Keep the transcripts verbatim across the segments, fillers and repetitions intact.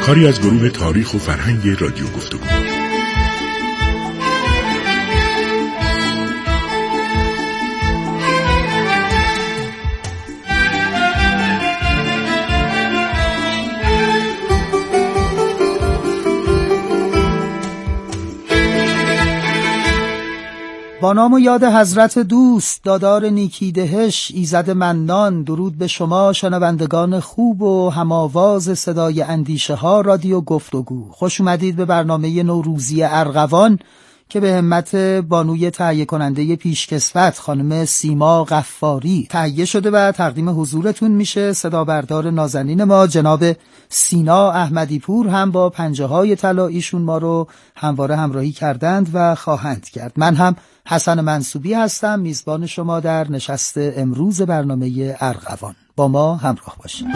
کاری از گروه تاریخ و فرهنگ رادیو گفتگو. با نام و یاد حضرت دوست دادار نیکی دهش ایزد منان، درود به شما شنوندگان خوب و هماواز صدای اندیشه ها رادیو گفتگو. خوش اومدید به برنامه نوروزی ارغوان که به همت بانوی تهیه کننده پیشکسوت خانم سیما غفاری تهیه شده و تقدیم حضورتون میشه. صدا بردار نازنین ما جناب سینا احمدی پور هم با پنجه های طلاییشون ما رو همواره همراهی کردند و خواهند کرد. من هم حسن منصوبی هستم، میزبان شما در نشست امروز برنامه ارغوان. با ما همراه باشید.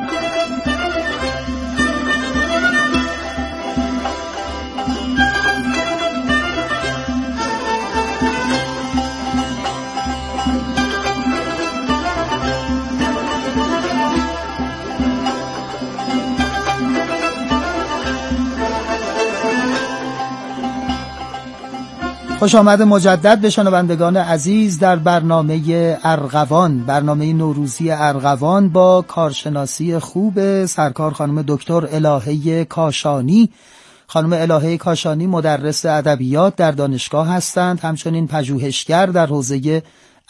خوش آمد مجدد به شنوندگان عزیز در برنامه ارغوان، برنامه نوروزی ارغوان با کارشناسی خوب سرکار خانم دکتر الهه کاشانی. خانم الهه کاشانی مدرس ادبیات در دانشگاه هستند، همچنین پژوهشگر در حوزه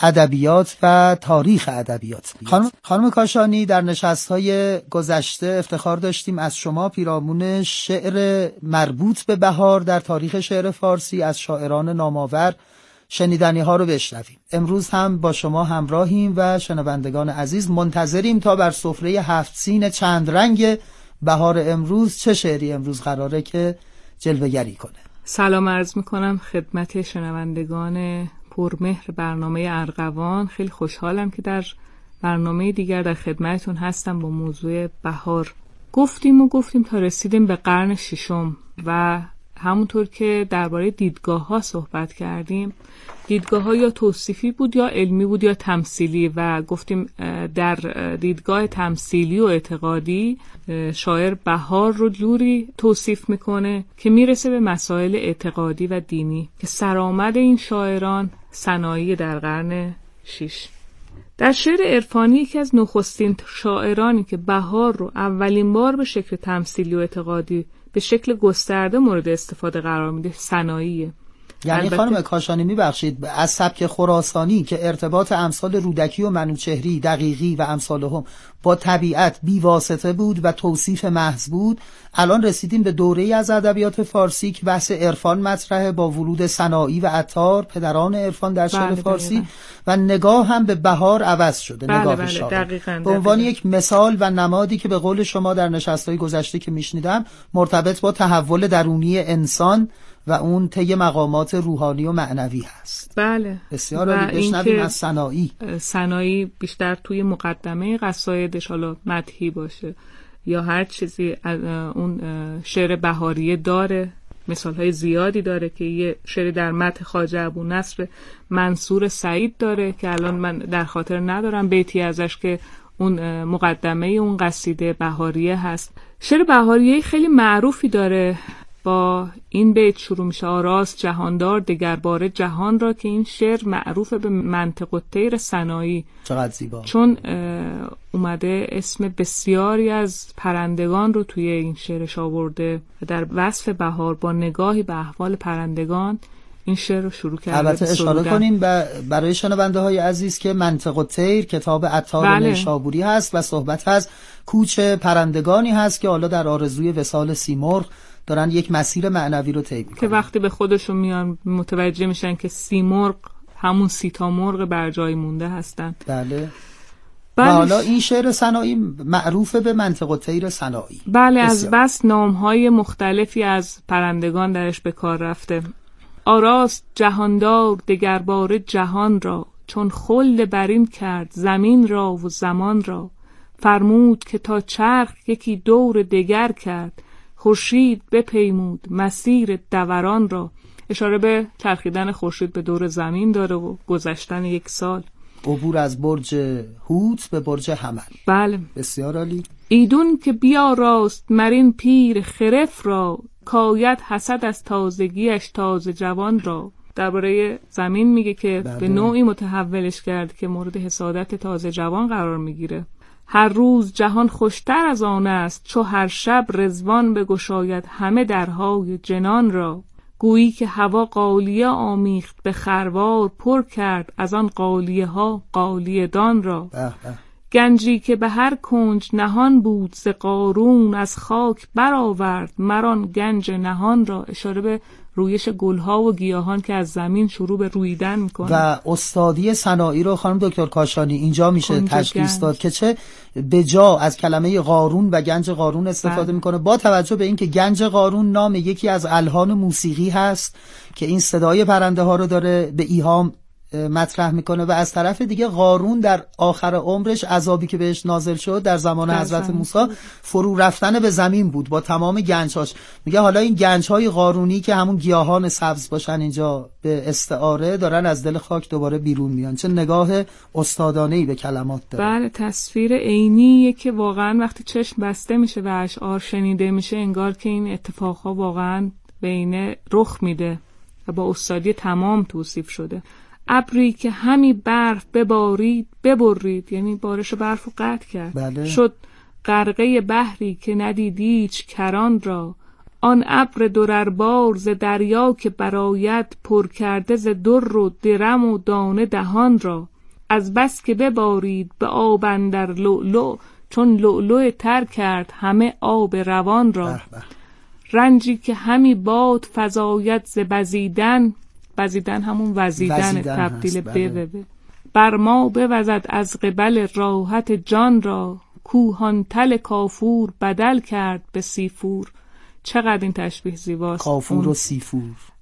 ادبیات و تاریخ ادبیات. خانم خانم کاشانی، در نشست‌های گذشته افتخار داشتیم از شما پیرامون شعر مربوط به بهار در تاریخ شعر فارسی از شاعران نامآور شنیدنی ها رو بشنویم. امروز هم با شما همراهیم و شنوندگان عزیز منتظریم تا بر سفره هفت سین چند رنگ بهار امروز چه شعری امروز قراره که جلوه‌گری کنه. سلام عرض می‌کنم خدمت شنوندگان پرمهر برنامه ارغوان. خیلی خوشحالم که در برنامه دیگر در خدمتتون هستم با موضوع بهار. گفتیم و گفتیم تا رسیدیم به قرن ششم و همونطور که درباره دیدگاه ها صحبت کردیم، دیدگاه ها یا توصیفی بود یا علمی بود یا تمثیلی و گفتیم در دیدگاه تمثیلی و اعتقادی شاعر بهار رو جوری توصیف میکنه که میرسه به مسائل اعتقادی و دینی که سرآمد این شاعران سنایی در قرن شش. در شعر عرفانی یکی از نخستین شاعرانی که بهار رو اولین بار به شکل تمثیلی و اعتقادی به شکل گسترده مورد استفاده قرار میده سناییه. یعنی خانم کاشانی میبخشید از سبک خراسانی که ارتباط امثال رودکی و منوچهری دقیقی و امثالهم با طبیعت بی واسطه بود و توصیف محض بود، الان رسیدیم به دوره‌ای از ادبیات فارسی که بحث عرفان مطرحه با ورود سنایی و عطار پدران عرفان در شعر فارسی دقیقا. و نگاه هم به بهار عوض شده. بله نگاه بله شاعر به عنوان یک مثال و نمادی که به قول شما در نشست‌های گذشته که میشنیدم مرتبط با تحول درونی انسان و اون طی مقامات روحانی و معنوی هست. بله بسیار عالی. بشنویم از سنایی. سنایی بیشتر توی مقدمه قصایدش، حالا مدحی باشه یا هر چیزی، از اون شعر بهاریه داره، مثالهای زیادی داره که یه شعر در مدح خواجه ابونصر منصور سعید داره که الان من در خاطر ندارم بیتی ازش که اون مقدمه اون قصیده بهاریه هست. شعر بهاریه خیلی معروفی داره، با این بیت شروع میشه: آراست جهاندار دگرباره جهان را، که این شعر معروف به منطق الطیر سنایی. چقدر زیبا، چون اومده اسم بسیاری از پرندگان رو توی این شعرش آورده و در وصف بهار با نگاهی به احوال پرندگان این شعر رو شروع کرده. البته اشاره کنیم برای شنونده های عزیز که منطق الطیر کتاب عطار بله. نیشابوری هست و صحبت از کوچ پرندگانی هست که حالا در آرزوی وصال سیمرغ دارن یک مسیر معنوی رو طی می‌کنن که وقتی به خودشون میان متوجه میشن که سیمرغ همون سیتا مرغ بر جای مونده هستن. بله. و حالا این شعر سنایی معروف به منطق الطیر سنایی. بله، از بس نام‌های مختلفی از پرندگان درش به کار رفته. آراست جهاندار دگرباره جهان را، چون خلد برین کرد زمین را و زمان را. فرمود که تا چرخ یکی دور دگر کرد، خورشید بپیمود مسیر دوران را. اشاره به چرخیدن خورشید به دور زمین داره و گذشتن یک سال. عبور از برج هوت به برج حمل. بله. بسیار عالی. ایدون که بیا راست مرین پیر خرف را، کاید حسد از تازگیش تازه جوان را. درباره زمین میگه که بله. به نوعی متحولش کرد که مورد حسادت تازه جوان قرار میگیره. هر روز جهان خوشتر از آن است، چو هر شب رضوان بگشاید همه درهای جنان را. گویی که هوا قالیه آمیخت به خروار، پر کرد از آن قالیه ها قالیه دان را. بح بح. گنجی که به هر کنج نهان بود ز قارون، از خاک برآورد مران گنج نهان را. اشاره به رویش گلها و گیاهان که از زمین شروع به رویدن میکنه. و استادی صناعی رو خانم دکتر کاشانی اینجا میشه تشخیص داد که چه به جا از کلمه قارون و گنج قارون استفاده بله. میکنه، با توجه به اینکه گنج قارون نام یکی از الحان موسیقی هست که این صدای پرنده ها رو داره به ایهام مطرح میکنه، و از طرف دیگه قارون در آخر عمرش عذابی که بهش نازل شد در زمان حضرت موسی فرو رفتن به زمین بود با تمام گنجهاش. میگه حالا این گنجهای قارونی که همون گیاهان سبز باشن اینجا به استعاره دارن از دل خاک دوباره بیرون میان. چه نگاه استادانه‌ای به کلمات داره. بله، تصویر عینیه که واقعا وقتی چشم بسته میشه و اشعار شنیده میشه انگار که این اتفاقها واقعا بین رخ میده و با استادی تمام توصیف شده. ابری که همی برف ببارید ببرید، یعنی بارش برف رو قطع کرد. بله. شد غرقه بحری که ندید هیچ کران را. آن ابر درربار ز دریا که براید، پر کرده ز در و درم و دانه دهان را. از بس که ببارید به آب اندر لؤلؤ، چون لؤلؤ تر کرد همه آب روان را. بح بح. رنجی که همی باد فزاید ز بزیدن، بزیدن همون وزیدن تبدیل به به به بر ما بوزد از قبل راحت جان را. کوهان تل کافور بدل کرد به سیفور. چقدر این تشبیه زیباست. کافور و سیفور.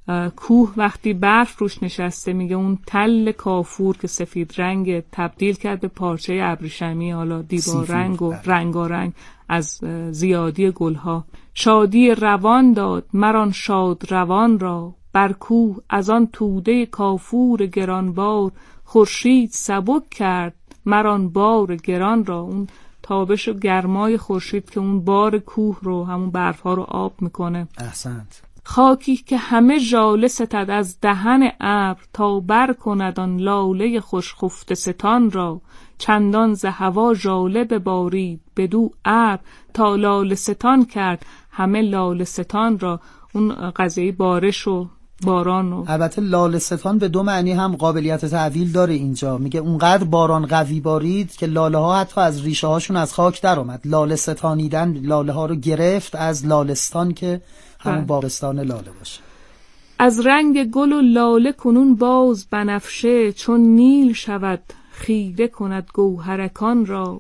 کوه وقتی برف روش نشسته میگه اون تل کافور که سفید رنگ تبدیل کرد به پارچه ابریشمی، حالا دیبا رنگ و رنگارنگ از زیادی گلها. شادی روان داد مران شاد روان را. بر کوه از آن توده کافور گرانبار، خورشید سبک کرد مران بار گران را. اون تابش و گرمای خورشید که اون بار کوه رو، همون برف ها رو آب میکنه. احسنت. خاکی که همه ژاله ستد از دهن ابر، تا بر کند آن لاله خوش خفته ستان را. چندان ز هوا ژاله ببارید بدو ابر، تا لاله ستان کرد همه لاله ستان را. اون قضیه بارش و باران و البته لاله‌ستان به دو معنی هم قابلیت تعویل داره. اینجا میگه اونقدر باران قوی بارید که لاله ها حتی از ریشه هاشون از خاک در اومد. لاله ستانیدن، لاله ها رو گرفت از لالستان که همون باغستان لاله باشه. از رنگ گل و لاله کنون باز بنفشه، چون نیل شود خیره کند گوهرکان را.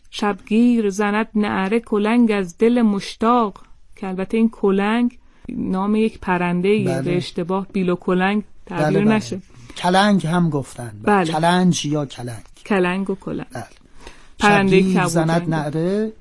شبگیر زند نعره کلنگ از دل مشتاق، که البته این کلنگ نام یک پرنده‌ای بله. به اشتباه بیل و کلنگ تعبیر بله بله. نشه. کلنگ هم گفتن بله. کلنج یا کلنگ، کلنگ و کلنگ بله. پرنده شبگیر زند نعره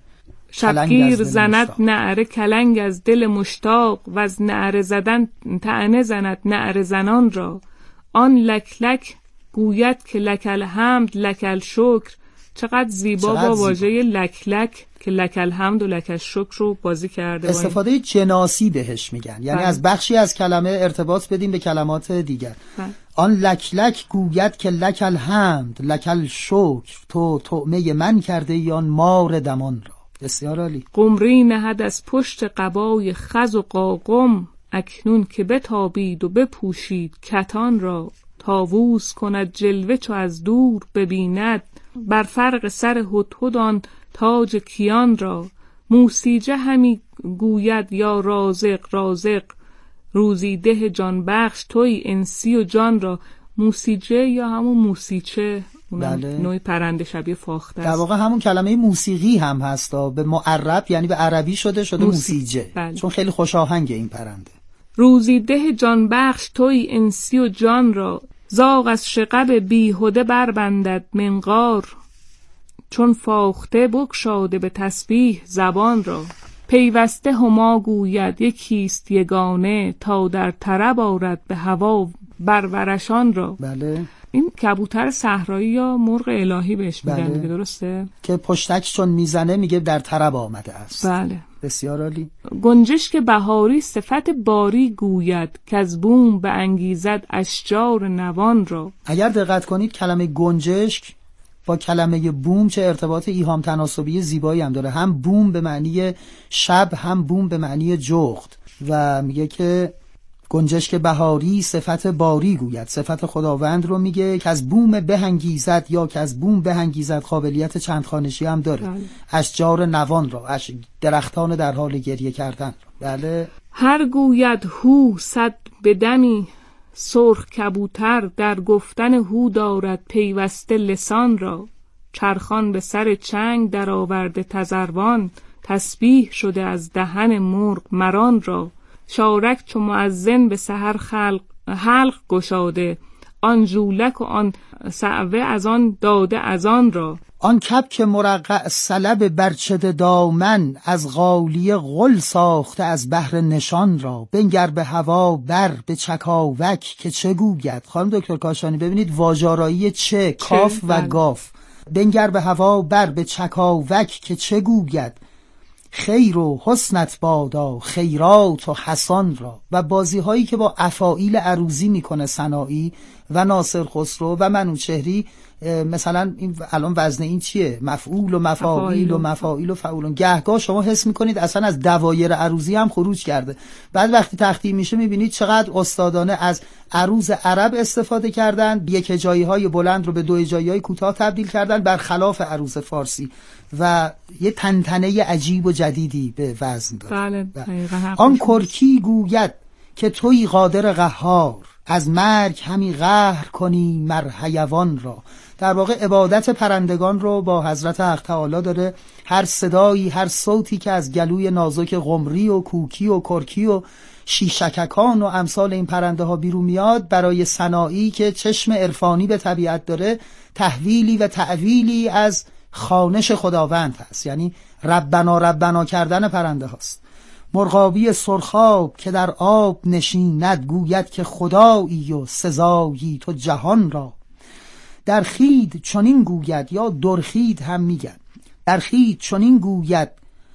شبگیر زند نعره کلنگ از دل مشتاق، و از نعره زدن طعنه زند نعره زنان را. آن لک لک گوید که لکل حمد لکل شکر. چقدر زیبا چقدر با واژه لک لک که لکل حمد و لکل شکر رو بازی کرده. استفاده جناسی بهش میگن، یعنی بله. از بخشی از کلمه ارتباط بدیم به کلمات دیگر. بله. آن لک لک گوید که لکل حمد لکل شکر، تو طعمه من کرده یا مار دمان را. بسیار عالی. قمری نهد از پشت قبای خز و قاقم، اکنون که بتابید و بپوشید کتان را. طاووس کند جلوه چو از دور ببیند، بر فرق سر هدهدان تاج کیان را. موسیجه همی گوید یا رازق رازق، روزی ده جان بخش توی انسی و جان را. موسیجه یا همون موسیچه، بله. نوعی پرنده شبیه فاخته است. در واقع همون کلمه موسیقی هم هست، به معرب یعنی به عربی شده شده موسی... موسیجه بله. چون خیلی خوش آهنگه این پرنده. روزی ده جان بخش توی انسی و جان را. زاغ از شقب بیهده بربندد منقار، چون فاخته بگشاده به تسبیح زبان را. پیوسته هما گوید یکیست یگانه، تا در طرب آرد به هوا برورشان را. بله. این کبوتر صحرایی یا مرغ الهی بهش میگن بله. دیگه، درسته؟ که پشتک چون میزنه میگه در طرب آمده است. بله. بسیار عالی. گنجشک بهاری صفت باری گوید که از بوم به انگیزد اشجار نوان را. اگر دقت کنید کلمه گنجشک با کلمه بوم چه ارتباط ایهام تناسبی زیبایی هم داره. هم بوم به معنی شب، هم بوم به معنی جغد. و میگه که گنجشک بهاری صفت باری گوید، صفت خداوند رو میگه که از بوم بهنگیزد یا که از بوم بهنگیزد قابلیت چند خانشی هم داره. بله. اشجار نوان را، اش درختان در حال گریه کردن. بله. هر گوید هو صد بدمی سرخ کبوتر، در گفتن هو دارد پیوسته لسان را. چرخان به سر چنگ در آورده تذروان، تسبیح شده از دهن مرغ مران را. شارک چو مؤذن به سحر خلق حلق گشاده، آن ژولک و آن صعوه از آن داده از آن را. آن کبک مرقع سلب برچده دامن، از غالیه غل ساخته از بحر نشان را. بنگر به هوا بر به چکاوک که چه گوید. خانم دکتر کاشانی ببینید واژه‌آرایی چه، کاف و گاف. بنگر به هوا بر به چکاوک که چه گوید. خیر و حسنت بادا خیرات و حسان را. و بازی هایی که با افاعیل عروضی میکنه سنایی و ناصر خسرو و منوچهری، مثلا این الان وزن این چیه؟ مفعول و مفاعیل و مفاعیل و فعولون. گهگاه شما حس میکنید اصلا از دوایر عروضی هم خروج کرده. بعد وقتی تخطی میشه میبینید چقدر استادانه از عروض عرب استفاده کردن، یک هجایی های بلند رو به دو هجایی های کوتاه تبدیل کردن برخلاف عروض فارسی و یه تنتنه عجیب و جدیدی به وزن داره. بله. آن کرکی گوید که توی قادر قهار، از مرگ همی قهر کنی مر حیوان را. در واقع عبادت پرندگان رو با حضرت حق تعالی داره. هر صدایی، هر صوتی که از گلوی نازک قمری و کوکی و کرکی و شیشککان و امثال این پرنده ها بیرون میاد، برای سنایی که چشم عرفانی به طبیعت داره تحویلی و تعویلی از خوانش خداوند هست، یعنی ربنا ربنا کردن پرنده هاست. مرغابی سرخاب که در آب نشیند، گوید که خدایی و سزایی تو جهان را. در خید چنین گوید، یا درخید هم میگن، در خید چنین گوید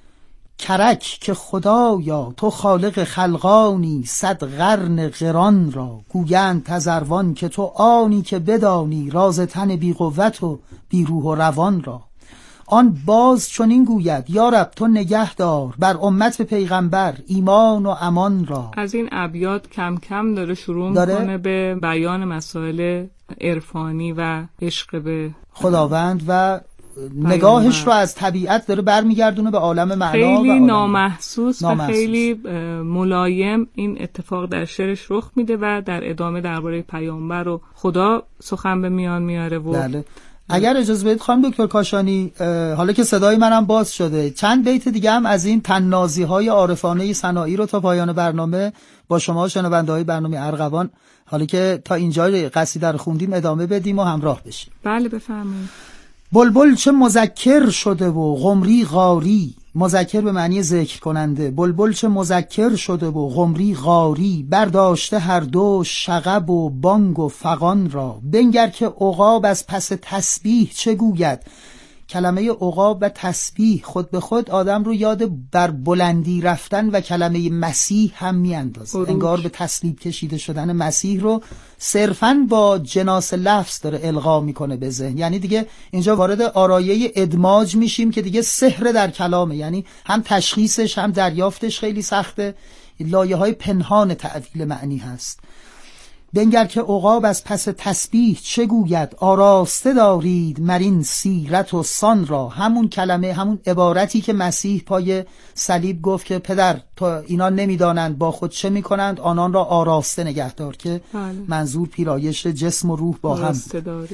کرک که خدایا تو خالق خلقانی، صد قرن قران را. گویند تذروان که تو آنی که بدانی، راز تن بی قوت و بی روح و روان را. آن باز چنین گوید یا رب تو نگه دار بر امت پیغمبر ایمان و امان را. از این ابیات کم کم داره شروع میکنه به بیان مسائل عرفانی و عشق به خداوند و نگاهش رو از طبیعت داره برمیگردونه به عالم معنا. خیلی نامحسوس و خیلی ملایم این اتفاق در شعرش رخ میده و در ادامه درباره پیامبر و خدا سخن به میان میاره. و بله. اگر اجازه بدید خانم دکتر کاشانی، حالا که صدای منم باز شده، چند بیت دیگه هم از این تنازی های عارفانه سنایی رو تا پایان برنامه با شما شنونده های برنامه ارغوان، حالا که تا اینجا قصیده رو خوندیم، ادامه بدیم و همراه بشیم. بله بفرمایید. بلبل چه مذکر شده و قمری غاری، مذکر به معنی ذکر کننده، بلبل چه مذکر شده و قمری غاری، برداشته هر دو شغب و بانگ و فغان را. بنگر که عقاب از پس تسبیح چه گوید. کلمه عقاب و تسبیح خود به خود آدم رو یاد بر بلندی رفتن و کلمه مسیح هم میاندازه. انگار به تسلیب کشیده شدن مسیح رو صرفاً با جناس لفظ داره القا میکنه به ذهن. یعنی دیگه اینجا وارد آرایه ادماج میشیم که دیگه سحر در کلامه، یعنی هم تشخیصش هم دریافتش خیلی سخته، لایه های پنهان تعویل معنی هست. بنگر که عقاب از پس تسبیح چه گوید، آراسته دارید مرین سیرت و سان را. همون کلمه، همون عبارتی که مسیح پای صلیب گفت که پدر تو اینا نمیدانند با خود چه میکنند، آنان را آراسته نگهدار، که بله. منظور پیرایش جسم و روح با هم.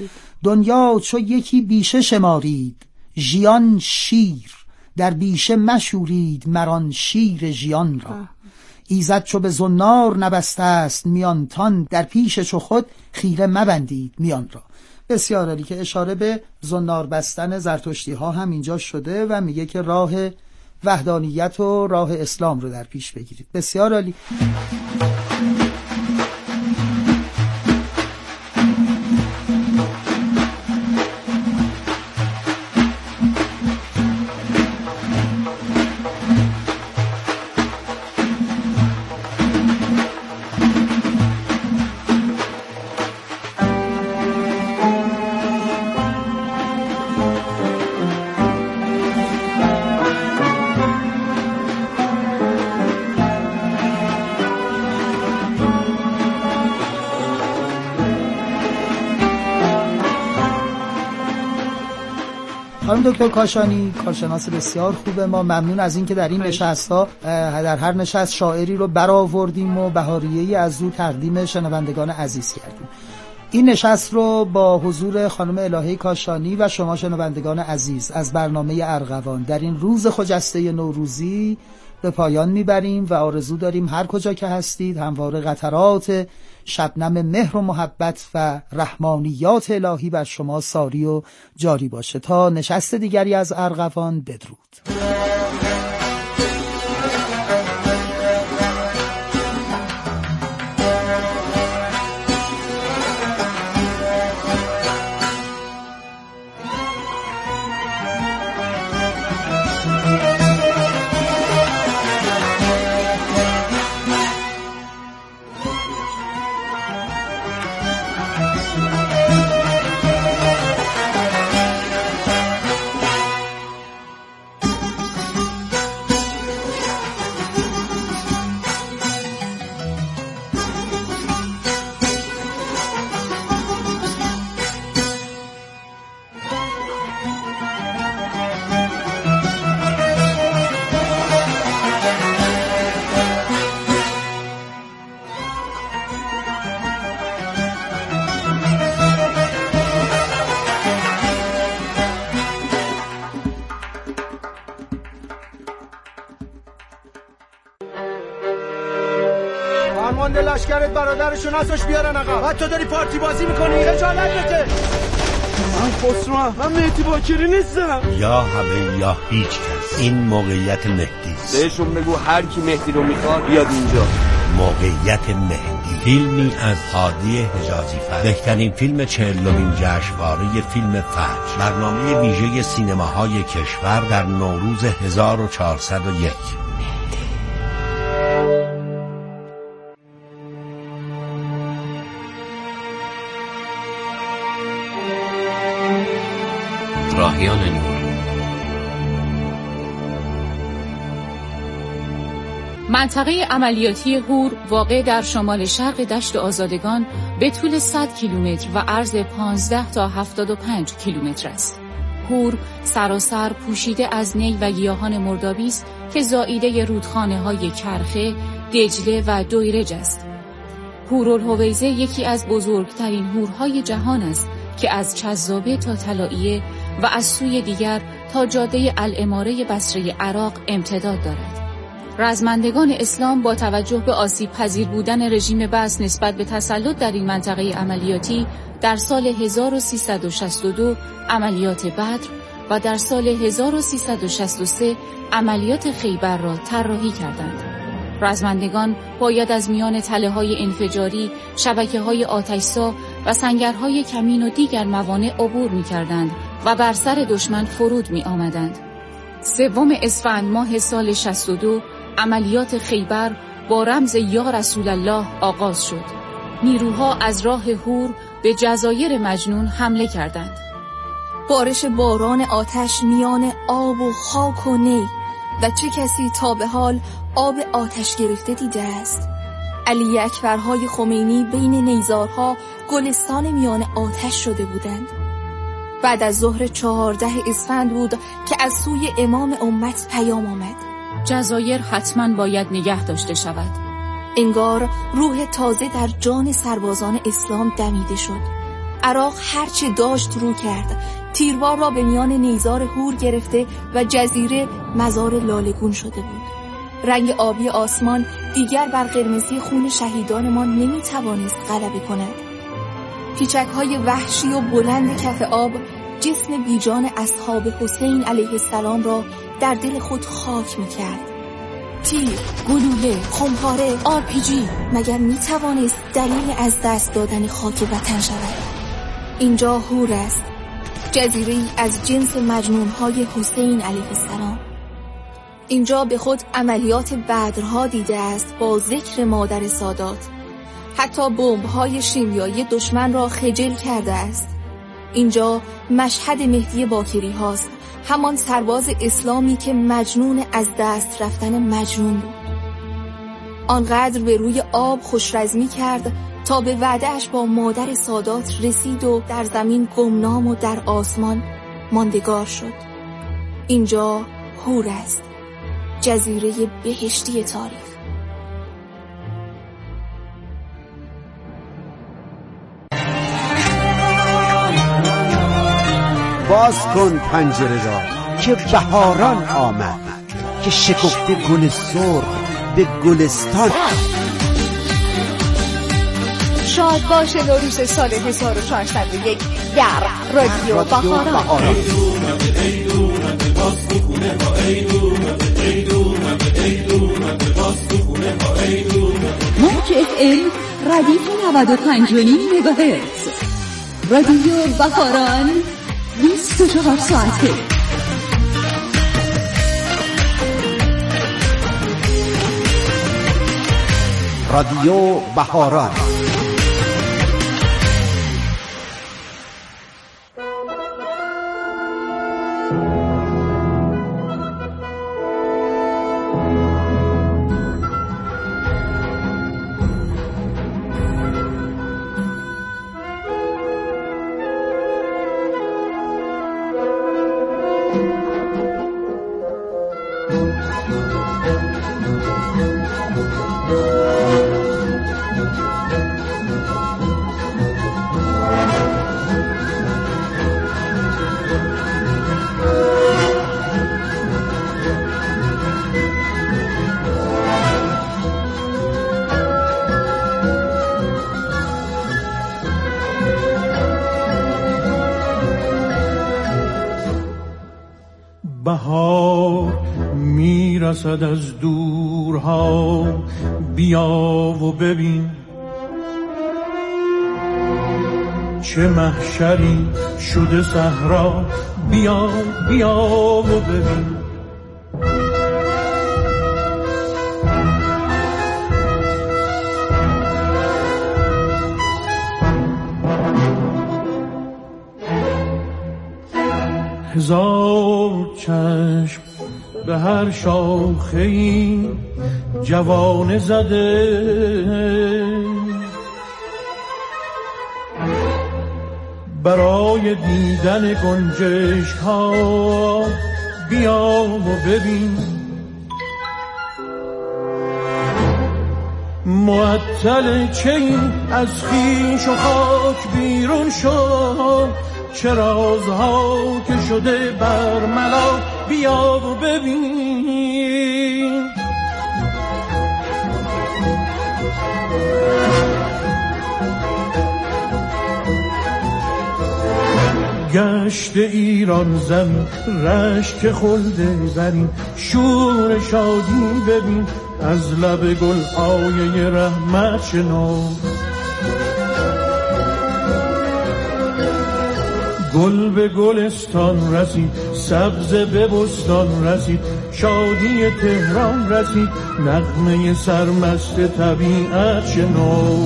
دنیا چو یکی بیشه شمارید، ژیان شیر در بیشه مشورید مران شیر ژیان را. ایزد چو به زنار نبسته است میانتان، در پیش چو خود خیره مبندید میان را. بسیار عالی که اشاره به زنار بستن زرتشتی ها هم اینجا شده و میگه که راه وحدانیت و راه اسلام رو در پیش بگیرید. بسیار عالی. خانم دکتر کاشانی کارشناس بسیار خوبه، ما ممنون از این که در این نشست‌ها در هر نشست شاعری رو برآوردیم و بهاریه‌ای از او تقدیم شنوندگان عزیز کردیم. این نشست رو با حضور خانم الهه کاشانی و شما شنوندگان عزیز از برنامه ارغوان در این روز خجسته نوروزی به پایان میبریم و آرزو داریم هر کجا که هستید همواره قطرات شبنم مهر و محبت و رحمانیات الهی بر شما ساری و جاری باشه. تا نشست دیگری از ارغوان، بدرود. فرمانده لشکرت برادرشو نساش بیارن آقا. بعد تو داری پارتی بازی میکنی، خجالت بده. من خسرو من مهدی باکری نیستم. یا همه یا هیچ کس. این موقعیت مهدی است. بهشون بگو هر کی مهدی رو میخواد بیاد اینجا. موقعیت مهدی، فیلمی از هادی حجازی فر، بهترین فیلم چهلمین جشنواره فیلم فجر، برنامه ویژه سینماهای کشور در نوروز هزار و چهارصد و یک. راهیان نور. منطقه عملیاتی هور واقع در شمال شرق دشت آزادگان به طول صد کیلومتر و عرض پانزده تا هفتاد و پنج کیلومتر است. هور سراسر پوشیده از نی و گیاهان مردابی است که زائیده رودخانه‌های کرخه، دجله و دویرج است. هورالهویزه یکی از بزرگترین هورهای جهان است که از چذابه تا طلائیه و از سوی دیگر تا جاده الاماره بصره عراق امتداد دارد. رزمندگان اسلام با توجه به آسیب پذیر بودن رژیم بعث نسبت به تسلط در این منطقه عملیاتی در سال هزار و سیصد و شصت و دو عملیات بدر و در سال هزار و سیصد و شصت و سه عملیات خیبر را طراحی کردند. رزمندگان باید از میان تله‌های انفجاری، شبکه‌های آتش‌سا و سنگرهای کمین و دیگر موانع عبور می‌کردند و بر سر دشمن فرود می‌آمدند. سوم اسفند ماه سال شصت و دو عملیات خیبر با رمز یا رسول الله آغاز شد. نیروها از راه هور به جزایر مجنون حمله کردند. بارش باران آتش میان آب و خاک و نی و چه کسی تا به حال آب آتش گرفته دیده است؟ علی اکبرهای خمینی بین نیزارها گلستان میان آتش شده بودند. بعد از ظهر چهارده اسفند بود که از سوی امام امت پیام آمد: جزایر حتما باید نگه داشته شود. انگار روح تازه در جان سربازان اسلام دمیده شد. عراق هرچه داشت رو کرد، تیربار را به میان نیزار هور گرفته و جزیره مزار لالگون شده بود. رنگ آبی آسمان دیگر بر قرمزی خون شهیدانمان نمیتوانست غلبه کند. پیچک‌های وحشی و بلند کف آب جسم بیجان اصحاب حسین علیه السلام را در دل خود خاک می‌کرد. تیر، گلوله، خمپاره، آر پی جی مگر میتوانست دلیل از دست دادن خاک وطن شود؟ اینجا هور است، جزیره‌ای از جنس مجنون‌های حسین علیه السلام. اینجا به خود عملیات بدرها دیده است با ذکر مادر سادات. حتی بمب‌های شیمیایی دشمن را خجل کرده است. اینجا مشهد مهدی باکری هاست، همان سرباز اسلامی که مجنون از دست رفتن مجنون بود. آنقدر به روی آب خوشرزمی کرد تا به وعده‌اش با مادر سادات رسید و در زمین گمنام و در آسمان ماندگار شد. اینجا هور است، جزیره بهشتی تاریخ. باز کن پنجره را که بهاران آمد، که شکفته گل سرخ به گلستان. شاد باشه نوروز سال هزار و چهارصد و یک در رادیو بهاران. موج اف ام ردیف نود و پنج و نیم مگاهرتز. رادیو بهاران بیست و چهار ساعته. رادیو بهاران. بهار میرسد از دورها، بیا و ببین چه محشری شده صحرا. بیا بیا و ببین هزار چشم به هر شاخه‌ای جوانه زده، برای دیدن گنجشک ها. بیا و ببین معطل چه این از خویش و خاک بیرون شد، چه رازها که شده برملا. بیا و ببین گشت ایران زمین، رشک خلد زرین، شور شادی ببین از لب گل آیه رحمت شنو. گل به گلستان رسید، سبز به بستان رسید، شادی تهران رسید، نغمه سرمست طبیعت شنو.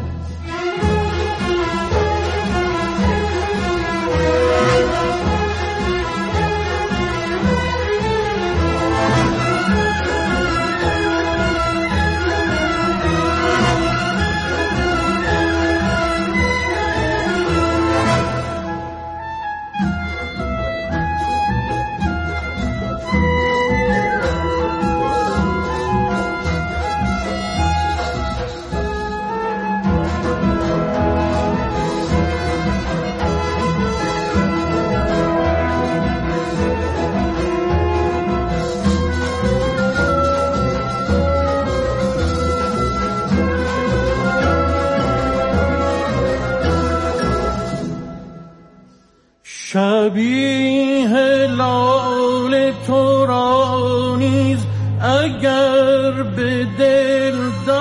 شبیه لال تو را نیز اگر به دل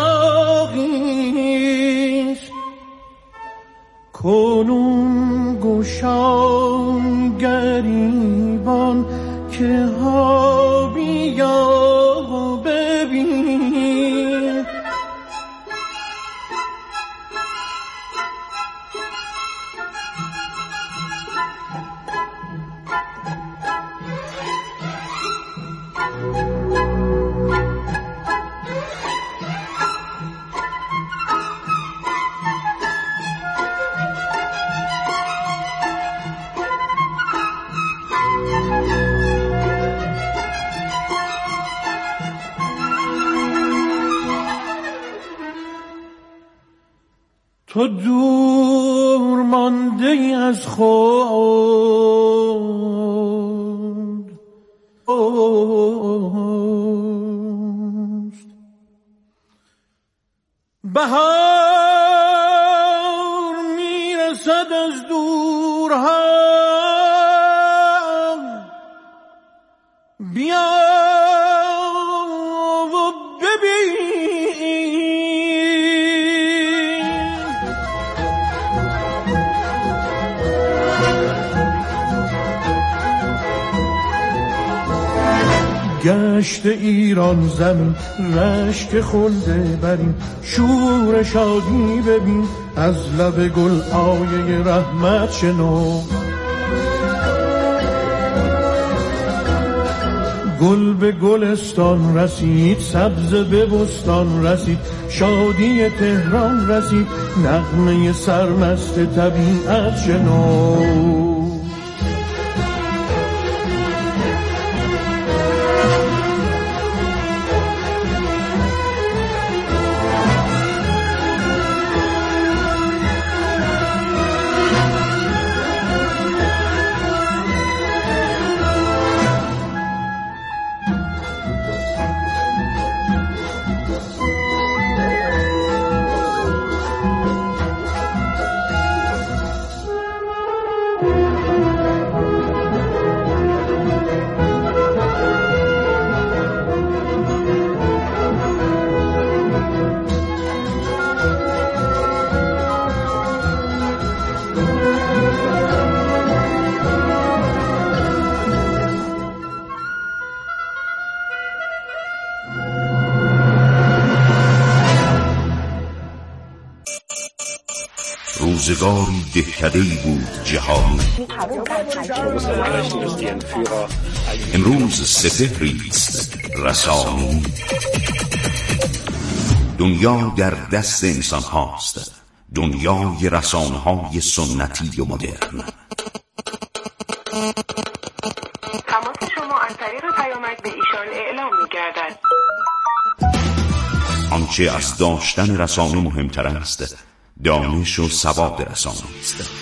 داغیست، کنون گشای گریبان که ها بیا و ببین. تو دور مانده از خود بهار میرسد از دورها بیا و ببین گشت ایران زمین رشک خلده برین شور شادی ببین از لب گل آیه رحمت شنو گل به گلستان رسید سبز به بستان رسید شادی تهران رسید نغمه سرمست طبیعت شنو روزگاری دهکده‌ای بود جهانی امروز سپهری است رسانی دنیا در دست انسان هاست دنیای رسانه های سنتی و مدرن تماس شما از طریق پیامک به ایشان اعلام می‌گردد آنچه از داشتن رسانه مهمتر است دانش و سواد رسانه است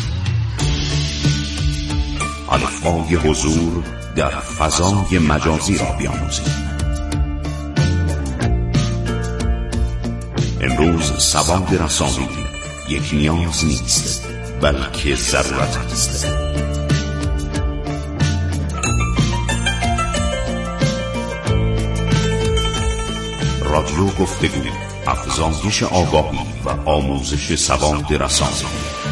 الفبای حضور در فضای مجازی را بیاموزید امروز سواد رسانه‌ای یک نیاز نیست بلکه ضرورت است رادیو گفتگو افزایش آگاهی و آموزش سواد رسانه‌ای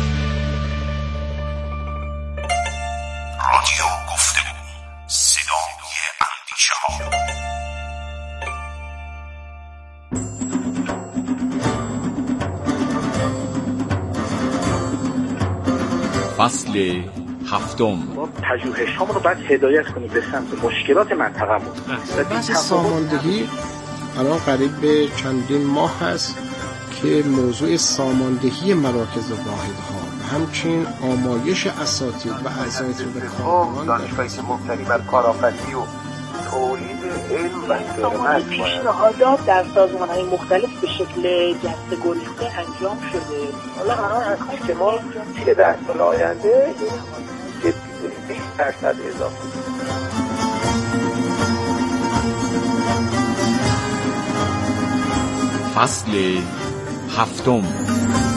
رادیو گفتگو صدای اندیشه‌ها فصل هفتم ما پژوهش‌هامون رو باید هدایت کنیم به سمت مشکلات منطقه‌مون. بحث ساماندهی الان قریب به چندین ماه هست که موضوع ساماندهی مراکز واحدها و همچنین آمایش اساتید و اعضای تیم کارآمد دانشگاهی که مبتنی بر کارآفرینی و تولید علم و خدمات پیشنهادات در سازمان‌های مختلف به شکل جسته گریخته انجام شده. حالا قرار است که ما چه در سال آینده بیست درصد اضافه فصل هفتم